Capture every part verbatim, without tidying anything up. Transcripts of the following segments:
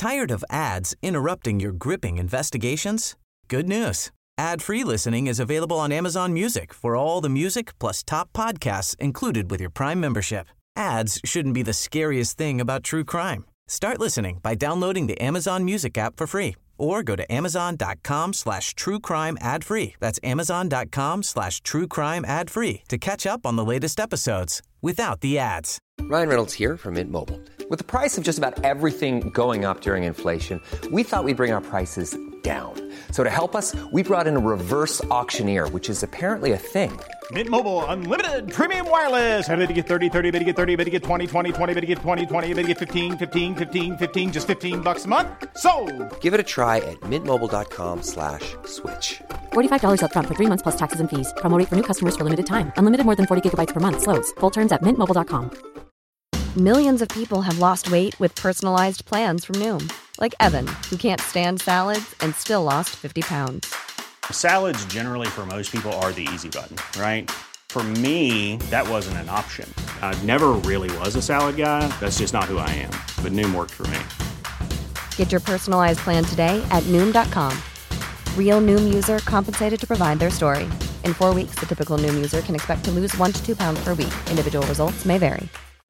Tired of ads interrupting your gripping investigations? Good news. Ad-free listening is available on Amazon Music for all the music plus top podcasts included with your Prime membership. Ads shouldn't be the scariest thing about true crime. Start listening by downloading the Amazon Music app for free or go to amazon.com slash true crime ad free. That's amazon.com slash true crime ad free to catch up on the latest episodes without the ads. Ryan Reynolds here from Mint Mobile. With the price of just about everything going up during inflation, we thought we'd bring our prices down. So to help us, we brought in a reverse auctioneer, which is apparently a thing. Mint Mobile Unlimited Premium Wireless. How to get thirty, thirty, how to get thirty, how to get twenty, twenty, twenty, how to get twenty, twenty, how to get fifteen, fifteen, fifteen, fifteen, just fifteen bucks a month? Sold! Give it a try at mintmobile.com slash switch. forty-five dollars up front for three months plus taxes and fees. Promo rate for new customers for limited time. Unlimited more than forty gigabytes per month. Slows full terms at mint mobile dot com. Millions of people have lost weight with personalized plans from Noom. Like Evan, who can't stand salads and still lost fifty pounds. Salads generally for most people are the easy button, right? For me, that wasn't an option. I never really was a salad guy. That's just not who I am. But Noom worked for me. Get your personalized plan today at Noom dot com. Real Noom user compensated to provide their story. In four weeks, the typical Noom user can expect to lose one to two pounds per week. Individual results may vary.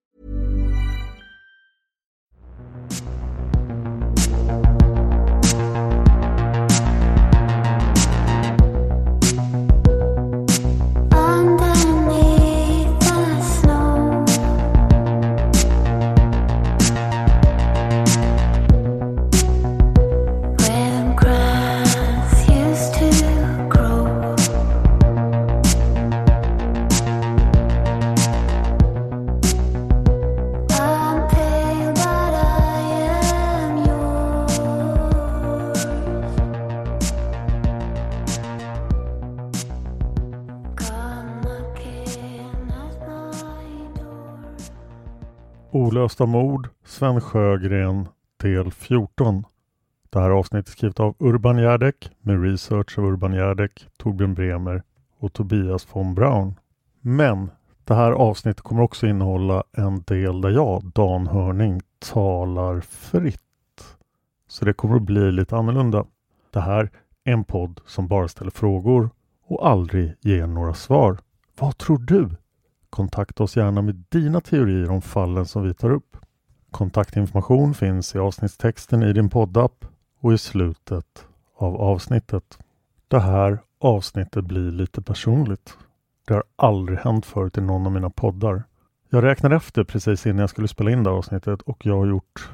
Olösta mord, Sven Sjögren, del fjorton. Det här avsnittet är skrivet av Urban Järdek med research av Urban Järdek, Torbjörn Bremer och Tobias von Braun. Men det här avsnittet kommer också innehålla en del där jag, Dan Hörning, talar fritt. Så det kommer att bli lite annorlunda. Det här är en podd som bara ställer frågor och aldrig ger några svar. Vad tror du? Kontakta oss gärna med dina teorier om fallen som vi tar upp. Kontaktinformation finns i avsnittstexten i din poddapp och i slutet av avsnittet. Det här avsnittet blir lite personligt. Det har aldrig hänt förut i någon av mina poddar. Jag räknade efter precis innan jag skulle spela in det avsnittet och jag har gjort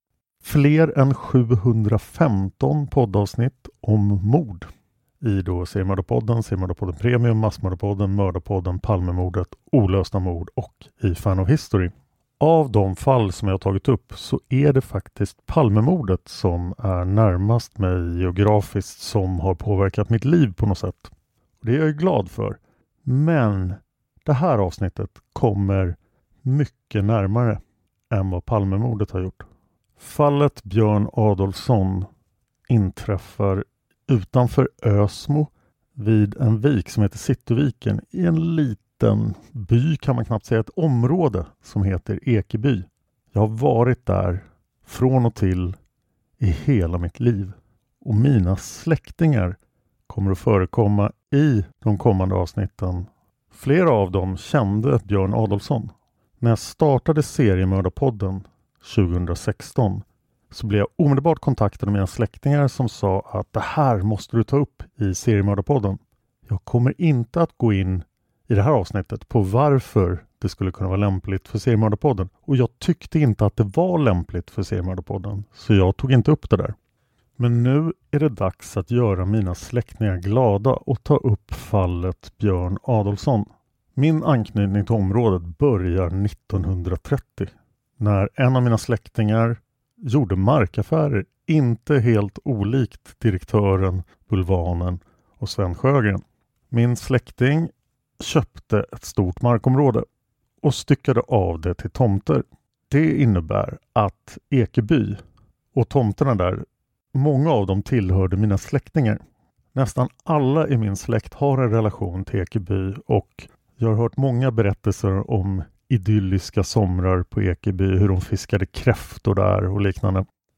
fler än sjuhundrafemton poddavsnitt om mord. I då Seriemördarpodden, Seriemördarpodden Premium, Massmördarpodden, Mördarpodden, Palmemordet, Olösta mord och i Fan of History. Av de fall som jag har tagit upp så är det faktiskt Palmemordet som är närmast mig geografiskt som har påverkat mitt liv på något sätt. Det är jag glad för. Men det här avsnittet kommer mycket närmare än vad Palmemordet har gjort. Fallet Björn Adolfsson inträffar utanför Ösmo vid en vik som heter Cityviken i en liten by, kan man knappt säga, ett område som heter Ekeby. Jag har varit där från och till i hela mitt liv och mina släktingar kommer att förekomma i de kommande avsnitten. Flera av dem kände Björn Adolfsson. När jag startade Seriemördarpodden tjugohundrasexton så blev jag omedelbart kontaktad med mina släktingar som sa att det här måste du ta upp i Seriemördarpodden. Jag kommer inte att gå in i det här avsnittet på varför det skulle kunna vara lämpligt för Seriemördarpodden. Och jag tyckte inte att det var lämpligt för Seriemördarpodden, så jag tog inte upp det där. Men nu är det dags att göra mina släktingar glada och ta upp fallet Björn Adolfsson. Min anknytning till området börjar nittonhundratrettio när en av mina släktingar gjorde markaffärer, inte helt olikt direktören, Bulvanen och Sven Sjögren. Min släkting köpte ett stort markområde och styckade av det till tomter. Det innebär att Ekeby och tomterna där, många av dem tillhörde mina släktingar. Nästan alla i min släkt har en relation till Ekeby och jag har hört många berättelser om idylliska somrar på Ekeby, hur de fiskade kräftor där och liknande.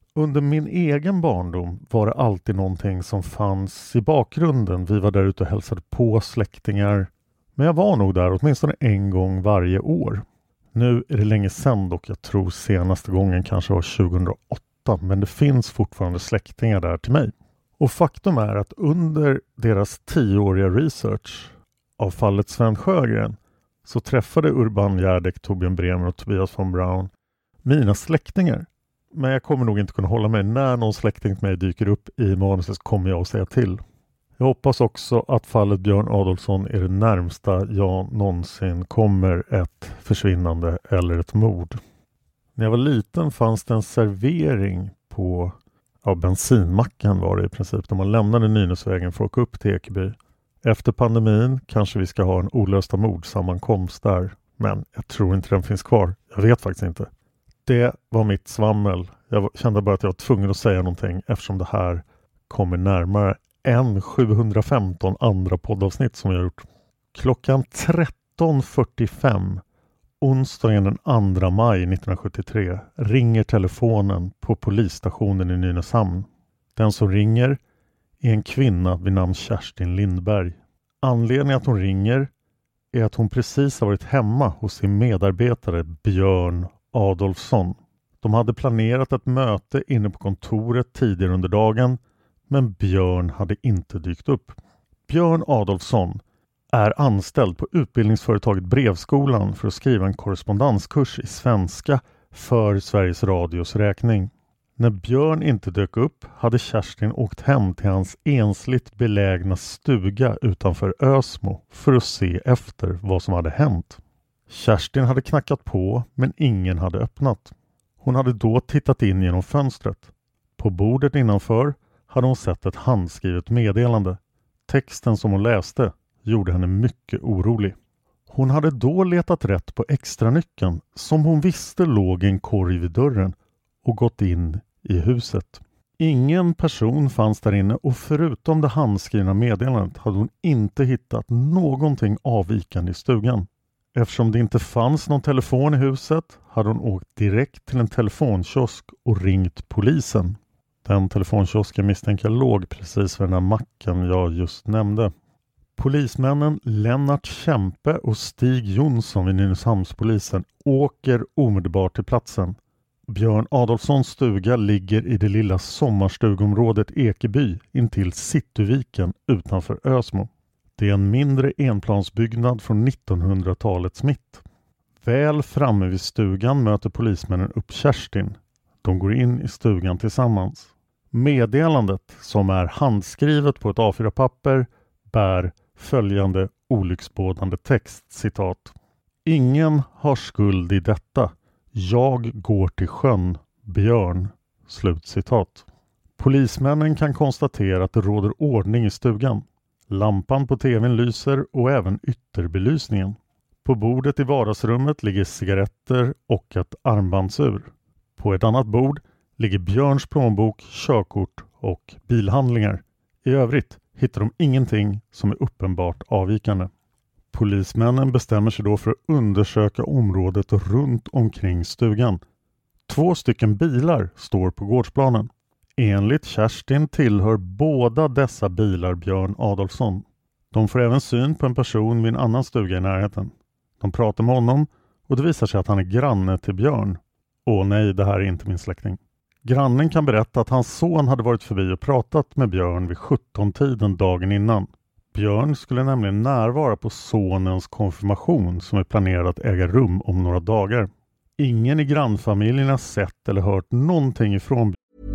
Under min egen barndom var det alltid någonting som fanns i bakgrunden. Vi var där ute och hälsade på släktingar. Men jag var nog där åtminstone en gång varje år. Nu är det länge sedan dock, jag tror senaste gången kanske var tjugohundraåtta. Men det finns fortfarande släktingar där till mig. Och faktum är att under deras tioåriga research av fallet Sven Sjögren så träffade Urban Järdek, Torbjörn Bremer och Tobias von Braun mina släktingar. Men jag kommer nog inte kunna hålla mig. När någon släkting till mig dyker upp i manuset kommer jag att säga till. Jag hoppas också att fallet Björn Adolfsson är det närmsta jag någonsin kommer ett försvinnande eller ett mord. När jag var liten fanns det en servering på ja, bensinmacken var det i princip. När man lämnade Nynäsvägen för att åka upp till Ekeby. Efter pandemin kanske vi ska ha en olösta mordsammankomst där. Men jag tror inte den finns kvar. Jag vet faktiskt inte. Det var mitt svammel. Jag kände bara att jag var tvungen att säga någonting eftersom det här kommer närmare än sjuhundrafemton andra poddavsnitt som jag gjort. Klockan tretton fyrtiofem onsdagen den andra maj nittonhundrasjuttiotre ringer telefonen på polisstationen i Nynäshamn. Den som ringer är en kvinna vid namn Kerstin Lindberg. Anledningen att hon ringer är att hon precis har varit hemma hos sin medarbetare Björn Adolfsson. De hade planerat ett möte inne på kontoret tidigare under dagen, men Björn hade inte dykt upp. Björn Adolfsson är anställd på utbildningsföretaget Brevskolan för att skriva en korrespondenskurs i svenska för Sveriges Radios räkning. När Björn inte dök upp hade Kerstin åkt hem till hans ensligt belägna stuga utanför Ösmo för att se efter vad som hade hänt. Kerstin hade knackat på men ingen hade öppnat. Hon hade då tittat in genom fönstret. På bordet innanför hade hon sett ett handskrivet meddelande. Texten som hon läste gjorde henne mycket orolig. Hon hade då letat rätt på extra nyckeln som hon visste låg i en korg vid dörren och gått in i huset. Ingen person fanns där inne och förutom det handskrivna meddelandet hade hon inte hittat någonting avvikande i stugan. Eftersom det inte fanns någon telefon i huset hade hon åkt direkt till en telefonkiosk och ringt polisen. Den telefonkiosken misstänker låg precis vid den här macken jag just nämnde. Polismännen Lennart Kämpe och Stig Jonsson vid Nynäshamnspolisen åker omedelbart till platsen. Björn Adolfssons stuga ligger i det lilla sommarstugområdet Ekeby intill Cityviken utanför Ösmo. Det är en mindre enplansbyggnad från nittonhundratalets mitt. Väl framme vid stugan möter polismännen upp Kerstin. De går in i stugan tillsammans. Meddelandet, som är handskrivet på ett A fyra papper, bär följande olycksbådande text, citat. Ingen har skuld i detta. Jag går till sjön, Björn. Slutcitat. Polismännen kan konstatera att det råder ordning i stugan. Lampan på tvn lyser och även ytterbelysningen. På bordet i vardagsrummet ligger cigaretter och ett armbandsur. På ett annat bord ligger Björns plånbok, körkort och bilhandlingar. I övrigt hittar de ingenting som är uppenbart avvikande. Polismännen bestämmer sig då för att undersöka området runt omkring stugan. Två stycken bilar står på gårdsplanen. Enligt Kerstin tillhör båda dessa bilar Björn Adolfsson. De får även syn på en person vid en annan stuga i närheten. De pratar med honom och det visar sig att han är granne till Björn. Åh nej, det här är inte min släkting. Grannen kan berätta att hans son hade varit förbi och pratat med Björn vid sjutton-tiden dagen innan. Björn skulle nämligen närvara på sonens konfirmation som är planerad att äga rum om några dagar. Ingen i grannfamiljen har sett eller hört någonting ifrån.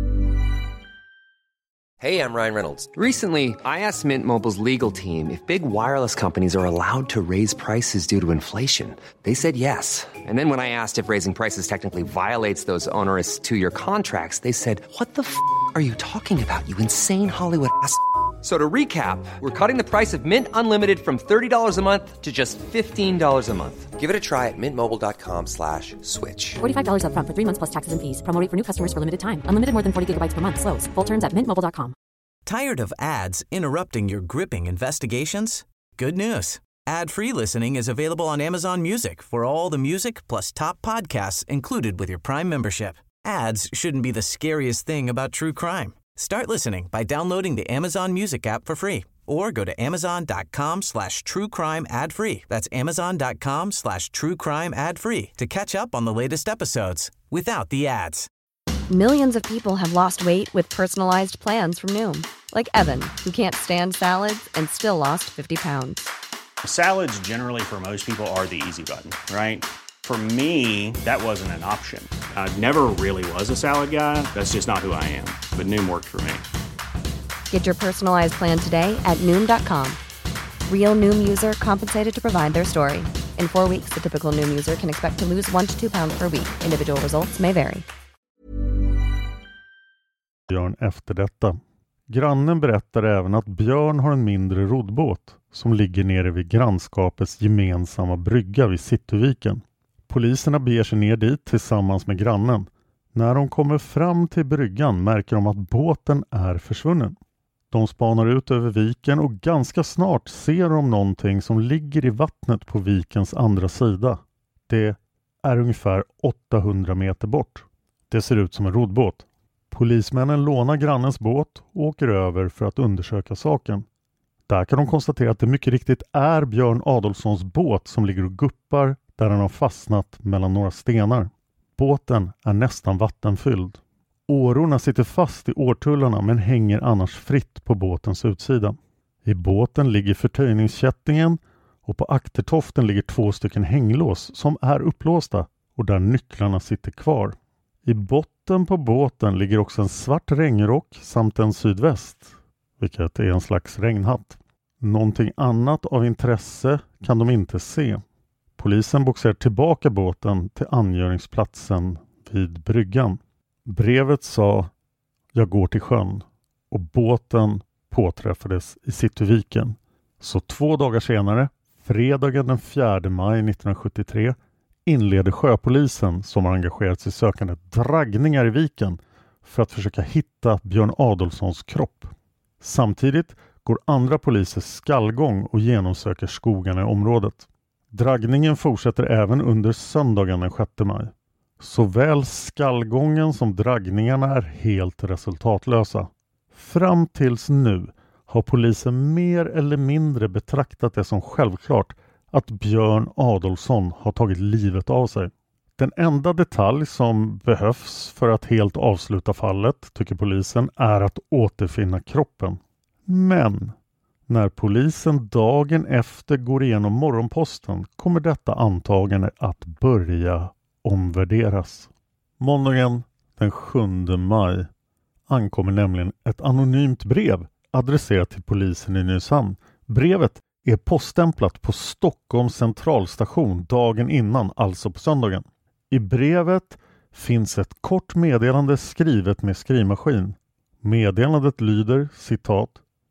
Hey, I'm Ryan Reynolds. Recently, I asked Mint Mobile's legal team if big wireless companies are allowed to raise prices due to inflation. They said yes. And then when I asked if raising prices technically violates those onerous two-year contracts, they said, what the f*** are you talking about, you insane Hollywood ass f- So to recap, we're cutting the price of Mint Unlimited from thirty dollars a month to just fifteen dollars a month. Give it a try at mintmobile.com slash switch. forty-five dollars up front for three months plus taxes and fees. Promo rate for new customers for limited time. Unlimited more than forty gigabytes per month. Slows full terms at mint mobile dot com. Tired of ads interrupting your gripping investigations? Good news. Ad-free listening is available on Amazon Music for all the music plus top podcasts included with your Prime membership. Ads shouldn't be the scariest thing about true crime. Start listening by downloading the Amazon Music app for free or go to amazon.com slash true crime ad free. That's amazon.com slash true crime ad free to catch up on the latest episodes without the ads. Millions of people have lost weight with personalized plans from Noom. Like Evan, who can't stand salads and still lost fifty pounds. Salads generally for most people are the easy button, right? For me, that wasn't an option. I never really was a salad guy. That's just not who I am. But Noom worked for me. Get your personalized plan today at Noom dot com. Real Noom user compensated to provide their story. In four weeks, the typical Noom user can expect to lose one to two pounds per week. Individual results may vary. Björn efter detta. Grannen berättar även att Björn har en mindre roddbåt som ligger nere vid grannskapets gemensamma brygga vid Cityviken. Poliserna beger sig ner dit tillsammans med grannen. När de kommer fram till bryggan märker de att båten är försvunnen. De spanar ut över viken och ganska snart ser de någonting som ligger i vattnet på vikens andra sida. Det är ungefär åttahundra meter bort. Det ser ut som en roddbåt. Polismännen lånar grannens båt och åker över för att undersöka saken. Där kan de konstatera att det mycket riktigt är Björn Adolfssons båt som ligger och guppar där den har fastnat mellan några stenar. Båten är nästan vattenfylld. Årorna sitter fast i årtullarna men hänger annars fritt på båtens utsida. I båten ligger förtöjningskättingen och på aktertoften ligger två stycken hänglås som är upplåsta och där nycklarna sitter kvar. I botten på båten ligger också en svart regnrock samt en sydväst, vilket är en slags regnhatt. Någonting annat av intresse kan de inte se. Polisen boxar tillbaka båten till angöringsplatsen vid bryggan. Brevet sa: jag går till sjön, och båten påträffades i Cityviken. Så två dagar senare, fredagen den fjärde maj nittonhundrasjuttiotre, inleder sjöpolisen, som har engagerat sig i sökandet, draggningar i viken för att försöka hitta Björn Adolfssons kropp. Samtidigt går andra poliser skallgång och genomsöker skogarna i området. Draggningen fortsätter även under söndagen den sjätte maj. Såväl skallgången som draggningarna är helt resultatlösa. Fram tills nu har polisen mer eller mindre betraktat det som självklart att Björn Adolfsson har tagit livet av sig. Den enda detalj som behövs för att helt avsluta fallet, tycker polisen, är att återfinna kroppen. Men när polisen dagen efter går igenom morgonposten kommer detta antagande att börja omvärderas. Måndagen den sjunde maj ankommer nämligen ett anonymt brev adresserat till polisen i Nynäshamn. Brevet är poststämplat på Stockholms centralstation dagen innan, alltså på söndagen. I brevet finns ett kort meddelande skrivet med skrivmaskin. Meddelandet lyder, citat: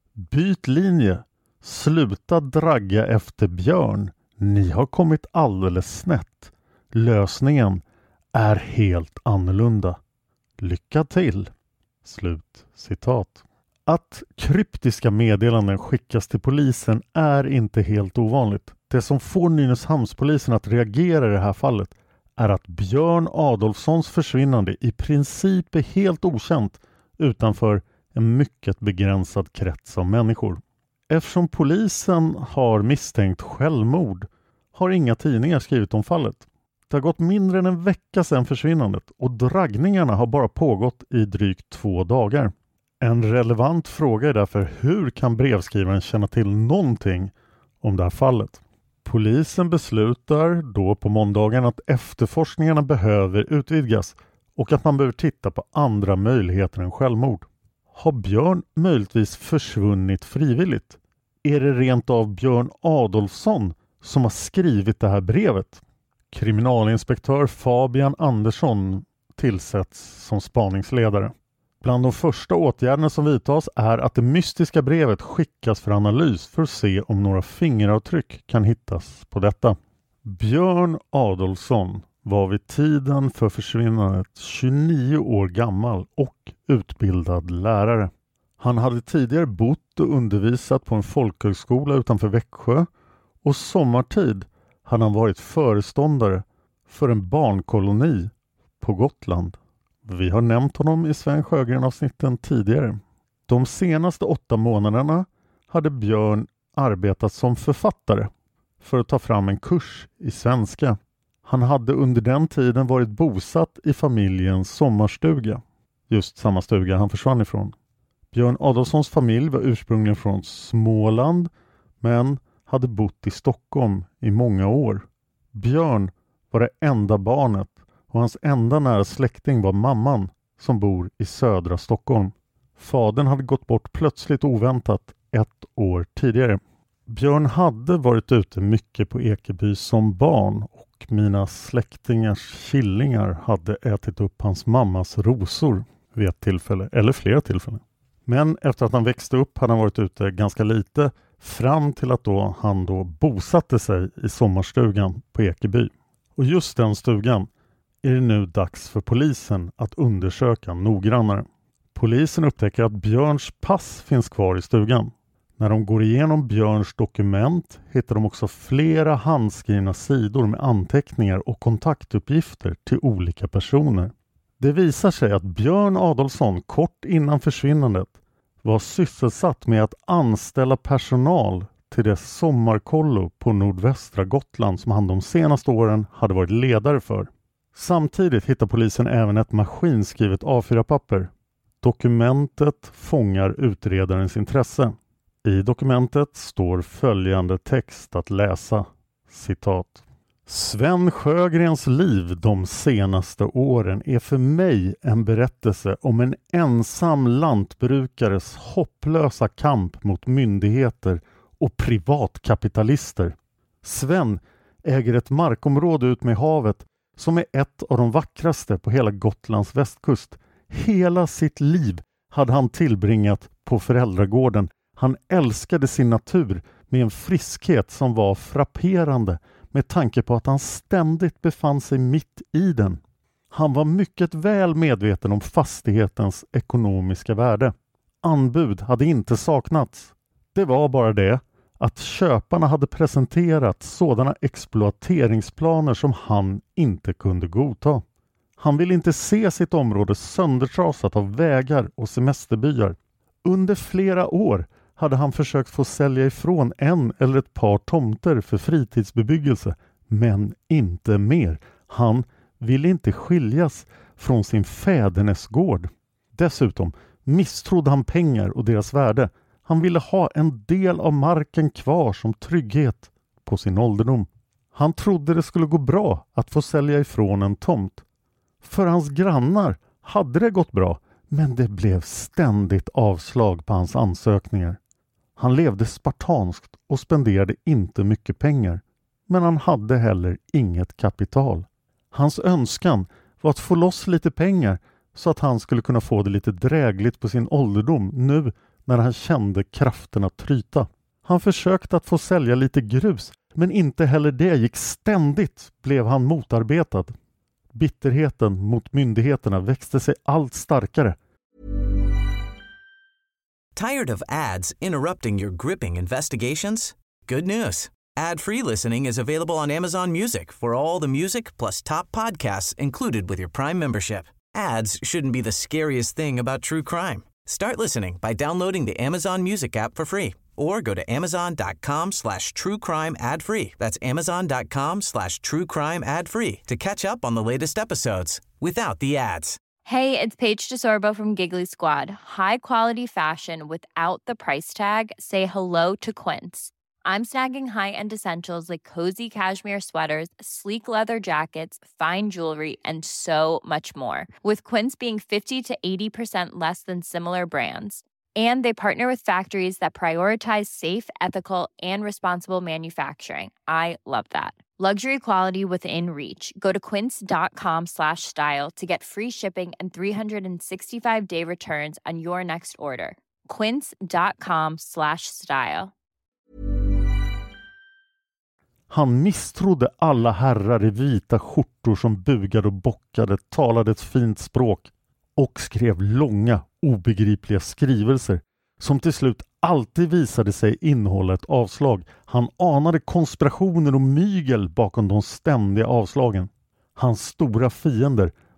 byt linje, sluta dragga efter Björn, ni har kommit alldeles snett. Lösningen är helt annorlunda. Lycka till. Slut citat. Att kryptiska meddelanden skickas till polisen är inte helt ovanligt. Det som får Nynäshamnspolisen att reagera i det här fallet är att Björn Adolfssons försvinnande i princip är helt okänt utanför en mycket begränsad krets av människor. Eftersom polisen har misstänkt självmord har inga tidningar skrivit om fallet. Det har gått mindre än en vecka sedan försvinnandet och draggningarna har bara pågått i drygt två dagar. En relevant fråga är därför: hur kan brevskrivaren känna till någonting om det här fallet? Polisen beslutar då på måndagen att efterforskningarna behöver utvidgas och att man behöver titta på andra möjligheter än självmord. Har Björn möjligtvis försvunnit frivilligt? Är det rent av Björn Adolfsson som har skrivit det här brevet? Kriminalinspektör Fabian Andersson tillsätts som spaningsledare. Bland de första åtgärderna som vidtas är att det mystiska brevet skickas för analys för att se om några fingeravtryck kan hittas på detta. Björn Adolfsson var vid tiden för försvinnandet tjugonio år gammal och utbildad lärare. Han hade tidigare bott och undervisat på en folkhögskola utanför Växjö och sommartid hade han varit föreståndare för en barnkoloni på Gotland. Vi har nämnt honom i Sven Sjögren-avsnitten tidigare. De senaste åtta månaderna hade Björn arbetat som författare för att ta fram en kurs i svenska. Han hade under den tiden varit bosatt i familjens sommarstuga. Just samma stuga han försvann ifrån. Björn Adolfssons familj var ursprungligen från Småland men hade bott i Stockholm i många år. Björn var det enda barnet och hans enda nära släkting var mamman som bor i södra Stockholm. Fadern hade gått bort plötsligt oväntat ett år tidigare. Björn hade varit ute mycket på Ekeby som barn och mina släktingars killingar hade ätit upp hans mammas rosor vid ett tillfälle eller flera tillfällen. Men efter att han växte upp hade han varit ute ganska lite fram till att då han då bosatte sig i sommarstugan på Ekeby. Och just den stugan är det nu dags för polisen att undersöka noggrannare. Polisen upptäcker att Björns pass finns kvar i stugan. När de går igenom Björns dokument hittar de också flera handskrivna sidor med anteckningar och kontaktuppgifter till olika personer. Det visar sig att Björn Adolfsson kort innan försvinnandet var sysselsatt med att anställa personal till det sommarkollo på nordvästra Gotland som han de senaste åren hade varit ledare för. Samtidigt hittar polisen även ett maskinskrivet A fyra-papper. Dokumentet fångar utredarens intresse. I dokumentet står följande text att läsa, citat. Sven Sjögrens liv de senaste åren är för mig en berättelse om en ensam lantbrukares hopplösa kamp mot myndigheter och privatkapitalister. Sven äger ett markområde ut med havet som är ett av de vackraste på hela Gotlands västkust. Hela sitt liv hade han tillbringat på föräldragården. Han älskade sin natur med en friskhet som var frapperande med tanke på att han ständigt befann sig mitt i den. Han var mycket väl medveten om fastighetens ekonomiska värde. Anbud hade inte saknats. Det var bara det att köparna hade presenterat sådana exploateringsplaner som han inte kunde godta. Han ville inte se sitt område söndertrasat av vägar och semesterbyar. Under flera år hade han försökt få sälja ifrån en eller ett par tomter för fritidsbebyggelse, men inte mer. Han ville inte skiljas från sin fädernesgård. Dessutom misstrodde han pengar och deras värde. Han ville ha en del av marken kvar som trygghet på sin ålderdom. Han trodde det skulle gå bra att få sälja ifrån en tomt. För hans grannar hade det gått bra, men det blev ständigt avslag på hans ansökningar. Han levde spartanskt och spenderade inte mycket pengar, men han hade heller inget kapital. Hans önskan var att få loss lite pengar så att han skulle kunna få det lite drägligt på sin ålderdom nu när han kände krafterna tryta. Han försökte att få sälja lite grus, men inte heller det gick. Ständigt blev han motarbetad. Bitterheten mot myndigheterna växte sig allt starkare. Tired of ads interrupting your gripping investigations? Good news. Ad-free listening is available on Amazon Music for all the music plus top podcasts included with your Prime membership. Ads shouldn't be the scariest thing about true crime. Start listening by downloading the Amazon Music app for free or go to amazon.com slash true crime ad free. That's amazon.com slash true crime ad free to catch up on the latest episodes without the ads. Hey, it's Paige DeSorbo from Giggly Squad. High quality fashion without the price tag. Say hello to Quince. I'm snagging high-end essentials like cozy cashmere sweaters, sleek leather jackets, fine jewelry, and so much more. With Quince being fifty to eighty percent less than similar brands. And they partner with factories that prioritize safe, ethical, and responsible manufacturing. I love that. Luxury quality within reach. Go to quince.com slash style to get free shipping and three sixty-five day returns on your next order. Quince.com slash style. Han misstrodde alla herrar i vita skjortor som bugade och bockade, talade ett fint språk och skrev långa, obegripliga skrivelser som till slut alltid visade sig innehålla ett avslag. Han anade konspirationer och mygel bakom de ständiga avslagen. Hans stora fiender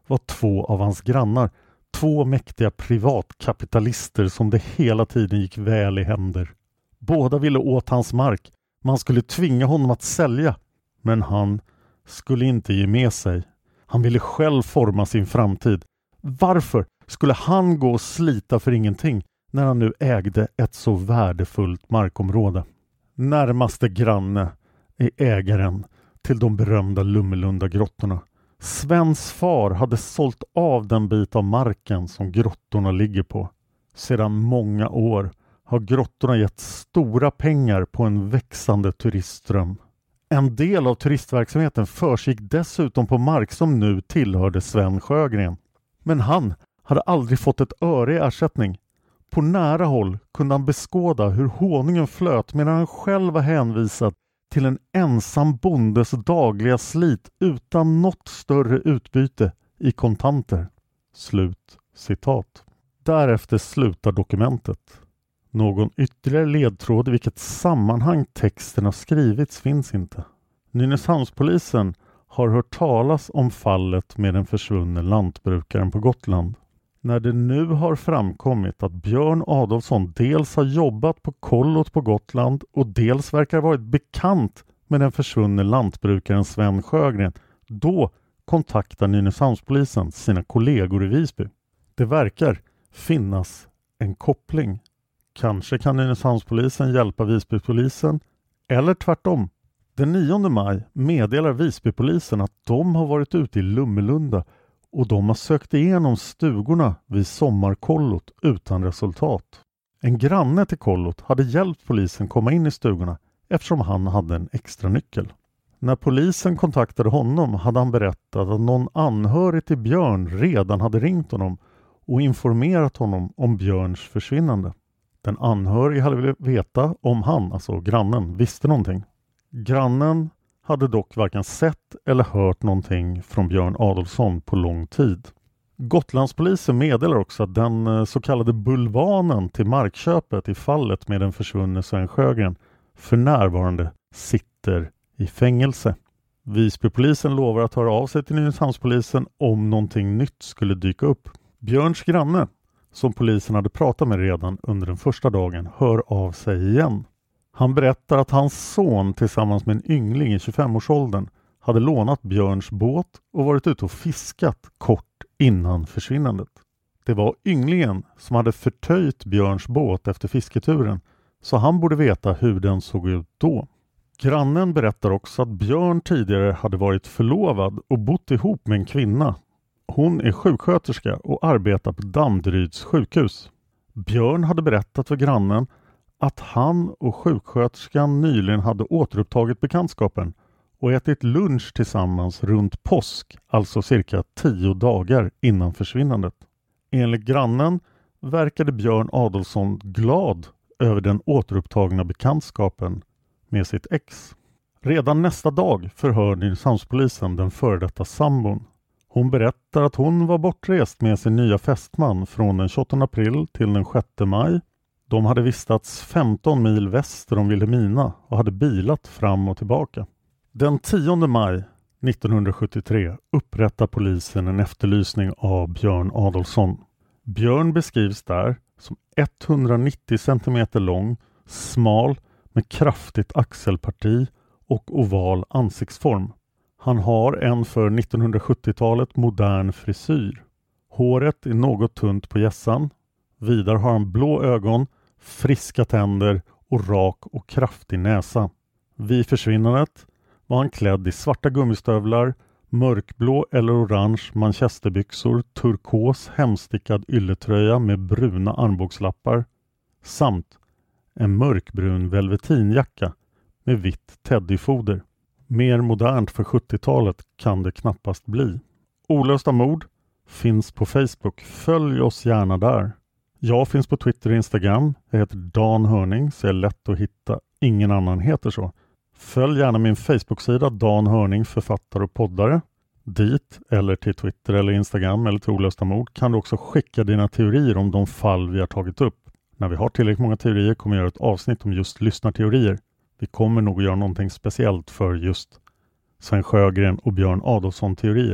var två av hans grannar. Två mäktiga privatkapitalister som det hela tiden gick väl i händer. Båda ville åt hans mark. Man skulle tvinga honom att sälja. Men han skulle inte ge med sig. Han ville själv forma sin framtid. Varför skulle han gå och slita för ingenting när han nu ägde ett så värdefullt markområde? Närmaste granne är ägaren till de berömda Lummelunda grottorna. Svens far hade sålt av den bit av marken som grottorna ligger på. Sedan många år har grottorna gett stora pengar på en växande turistström. En del av turistverksamheten försiggick dessutom på mark som nu tillhörde Sven Sjögren. Men han hade aldrig fått ett öre i ersättning. På nära håll kunde han beskåda hur honungen flöt medan han själv var hänvisad till en ensam bondes dagliga slit utan något större utbyte i kontanter. Slut citat. Därefter slutar dokumentet. Någon ytterligare ledtråd i vilket sammanhang texten har skrivits finns inte. Nynäshamnspolisen har hört talas om fallet med den försvunne lantbrukaren på Gotland. När det nu har framkommit att Björn Adolfsson dels har jobbat på kollot på Gotland och dels verkar ha varit bekant med den försvunne lantbrukaren Sven Sjögren, då kontaktar Nynäshamnspolisen sina kollegor i Visby. Det verkar finnas en koppling. Kanske kan Nynäshamnspolisen hjälpa Visbypolisen, eller tvärtom. Den nionde maj meddelar Visbypolisen att de har varit ute i Lummelunda och de har sökt igenom stugorna vid sommarkollot utan resultat. En granne till kollot hade hjälpt polisen komma in i stugorna eftersom han hade en extra nyckel. När polisen kontaktade honom hade han berättat att någon anhörig till Björn redan hade ringt honom och informerat honom om Björns försvinnande. Den anhörige hade velat veta om han, alltså grannen, visste någonting. Grannen hade dock varken sett eller hört någonting från Björn Adolfsson på lång tid. Gotlandspolisen meddelar också att den så kallade bulvanen till markköpet i fallet med den försvunne Sven Sjögren för närvarande sitter i fängelse. Visbypolisen lovar att höra av sig till Nynäshamnspolisen om någonting nytt skulle dyka upp. Björns granne, som polisen hade pratat med redan under den första dagen, hör av sig igen. Han berättar att hans son tillsammans med en yngling i tjugofemårsåldern hade lånat Björns båt och varit ute och fiskat kort innan försvinnandet. Det var ynglingen som hade förtöjt Björns båt efter fisketuren, så han borde veta hur den såg ut då. Grannen berättar också att Björn tidigare hade varit förlovad och bott ihop med en kvinna. Hon är sjuksköterska och arbetar på Danderyds sjukhus. Björn hade berättat för grannen att han och sjuksköterskan nyligen hade återupptagit bekantskapen och ätit lunch tillsammans runt påsk, alltså cirka tio dagar innan försvinnandet. Enligt grannen verkade Björn Adolfsson glad över den återupptagna bekantskapen med sitt ex. Redan nästa dag förhör Nynäshamnspolisen den före detta sambon. Hon berättar att hon var bortrest med sin nya fästman från den tjugoåttonde april till den sjätte maj. De hade vistats femton mil väster om Vilhelmina och hade bilat fram och tillbaka. Den tionde maj nittonhundrasjuttiotre upprättar polisen en efterlysning av Björn Adolfsson. Björn beskrivs där som etthundranittio centimeter lång, smal med kraftigt axelparti och oval ansiktsform. Han har en för nittonhundrasjuttiotalet modern frisyr. Håret är något tunt på hjässan. Vidare har han blå ögon, friska tänder och rak och kraftig näsa. Vid försvinnandet var han klädd i svarta gummistövlar, mörkblå eller orange manchesterbyxor, turkos hemstickad ylletröja med bruna armbågslappar samt en mörkbrun velvetinjacka med vitt teddyfoder. Mer modernt för sjuttiotalet kan det knappast bli. Olösta mord finns på Facebook. Följ oss gärna där. Jag finns på Twitter och Instagram. Jag heter Dan Hörning, så är lätt att hitta. Ingen annan heter så. Följ gärna min Facebook-sida Dan Hörning, författare och poddare. Dit eller till Twitter eller Instagram eller till Olösta mord kan du också skicka dina teorier om de fall vi har tagit upp. När vi har tillräckligt många teorier kommer jag göra ett avsnitt om just lyssnarteorier. Vi kommer nog att göra någonting speciellt för just Sven Sjögren och Björn Adolfsson-teorier.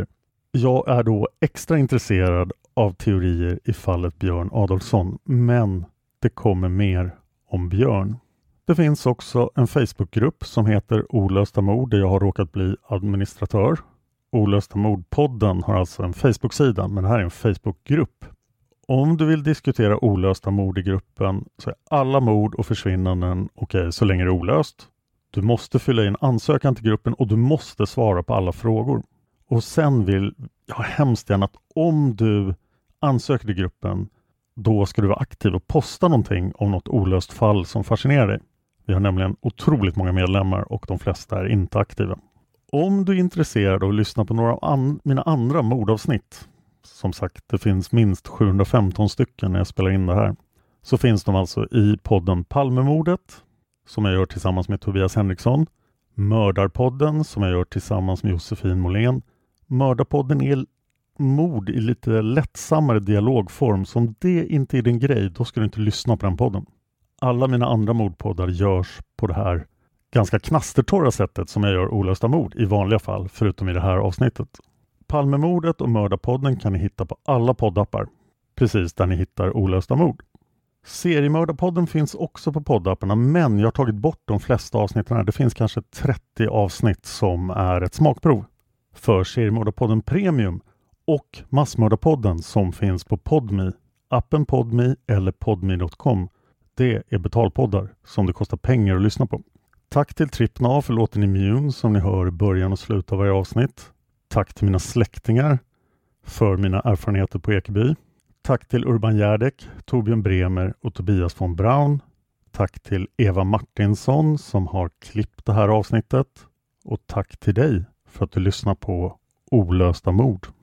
Jag är då extra intresserad av teorier i fallet Björn Adolfsson, men det kommer mer om Björn. Det finns också en Facebookgrupp som heter Olösta mord där jag har råkat bli administratör. Olösta mordpodden har alltså en Facebook-sida, men det här är en Facebookgrupp. Om du vill diskutera olösta mord i gruppen så är alla mord och försvinnanden okej okay, så länge det är olöst. Du måste fylla in ansökan till gruppen och du måste svara på alla frågor. Och sen vill jag hemskt gärna att om du ansöker till gruppen, då ska du vara aktiv och posta någonting om något olöst fall som fascinerar dig. Vi har nämligen otroligt många medlemmar och de flesta är inte aktiva. Om du är intresserad av att lyssna på några av an- mina andra mordavsnitt, som sagt det finns minst sjuhundrafemton stycken när jag spelar in det här, så finns de alltså i podden Palmemordet som jag gör tillsammans med Tobias Henriksson, Mördarpodden som jag gör tillsammans med Josefin Måhlén. Mördarpodden är mord i lite lättsammare dialogform. Så om det inte är din grej, då ska du inte lyssna på den podden. Alla mina andra mordpoddar görs på det här ganska knastertorra sättet som jag gör olösta mord i vanliga fall, förutom i det här avsnittet. Palmemordet och Mördarpodden kan ni hitta på alla poddappar, precis där ni hittar olösta mord. Seriemördarpodden finns också på poddapparna, men jag har tagit bort de flesta avsnitten här. Det finns kanske trettio avsnitt som är ett smakprov. För Seriemördarpodden Premium och Massmördarpodden som finns på Podme, appen Podme eller podme punkt com. Det är betalpoddar som det kostar pengar att lyssna på. Tack till Trippna för låten Immune som ni hör i början och slutet av varje avsnitt. Tack till mina släktingar för mina erfarenheter på Ekeby. Tack till Urban Järdek, Torbjörn Bremer och Tobias von Braun. Tack till Eva Martinsson som har klippt det här avsnittet. Och tack till dig för att du lyssnar på Olösta mord.